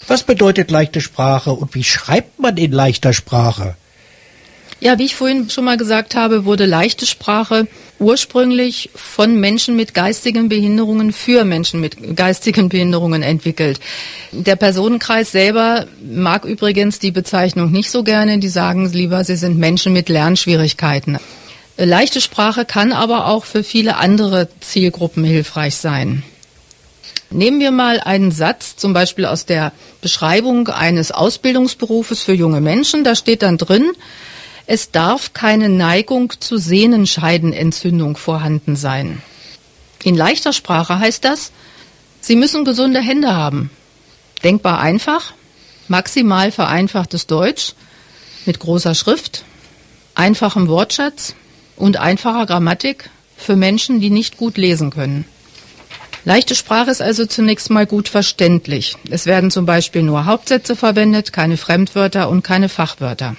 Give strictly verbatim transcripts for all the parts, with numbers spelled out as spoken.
Was bedeutet leichte Sprache und wie schreibt man in leichter Sprache? Ja, wie ich vorhin schon mal gesagt habe, wurde leichte Sprache ursprünglich von Menschen mit geistigen Behinderungen für Menschen mit geistigen Behinderungen entwickelt. Der Personenkreis selber mag übrigens die Bezeichnung nicht so gerne. Die sagen lieber, sie sind Menschen mit Lernschwierigkeiten. Leichte Sprache kann aber auch für viele andere Zielgruppen hilfreich sein. Nehmen wir mal einen Satz, zum Beispiel aus der Beschreibung eines Ausbildungsberufes für junge Menschen. Da steht dann drin: Es darf keine Neigung zu Sehnenscheidenentzündung vorhanden sein. In leichter Sprache heißt das, Sie müssen gesunde Hände haben. Denkbar einfach, maximal vereinfachtes Deutsch, mit großer Schrift, einfachem Wortschatz und einfacher Grammatik für Menschen, die nicht gut lesen können. Leichte Sprache ist also zunächst mal gut verständlich. Es werden zum Beispiel nur Hauptsätze verwendet, keine Fremdwörter und keine Fachwörter.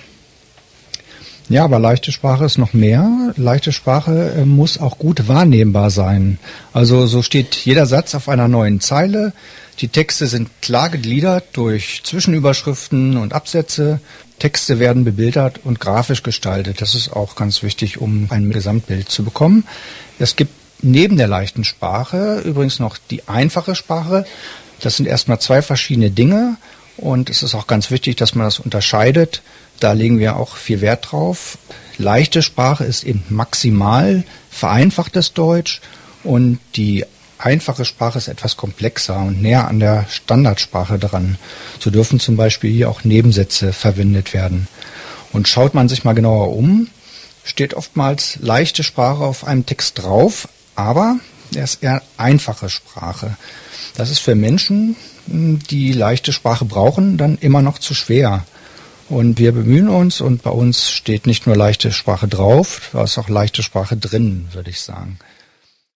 Ja, aber leichte Sprache ist noch mehr. Leichte Sprache äh, muss auch gut wahrnehmbar sein. Also so steht jeder Satz auf einer neuen Zeile. Die Texte sind klar gegliedert durch Zwischenüberschriften und Absätze. Texte werden bebildert und grafisch gestaltet. Das ist auch ganz wichtig, um ein Gesamtbild zu bekommen. Es gibt neben der leichten Sprache übrigens noch die einfache Sprache. Das sind erstmal zwei verschiedene Dinge und es ist auch ganz wichtig, dass man das unterscheidet. Da legen wir auch viel Wert drauf. Leichte Sprache ist eben maximal vereinfachtes Deutsch und die einfache Sprache ist etwas komplexer und näher an der Standardsprache dran. So dürfen zum Beispiel hier auch Nebensätze verwendet werden. Und schaut man sich mal genauer um, steht oftmals leichte Sprache auf einem Text drauf, aber er ist eher einfache Sprache. Das ist für Menschen, die leichte Sprache brauchen, dann immer noch zu schwer. Und wir bemühen uns und bei uns steht nicht nur leichte Sprache drauf, da ist auch leichte Sprache drin, würde ich sagen.